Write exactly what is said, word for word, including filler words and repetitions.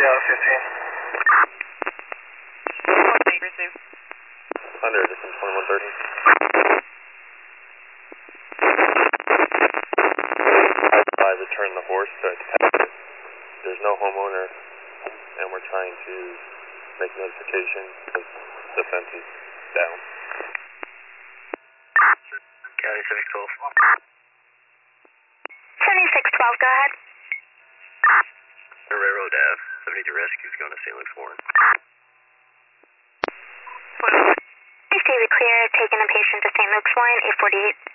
Yeah, fifteen. Receive. Under, this is twenty-one thirty. I returned the horse to detective. There's no homeowner, and we're trying to make notification because the fence is down. County seventy-six twelve. seventy-six twelve, go ahead. The Railroad Ave, seventy-two rescue is going to Saint Luke's Warren. Please stay clear, taking a patient to Saint Luke's Warren, eight forty-eight.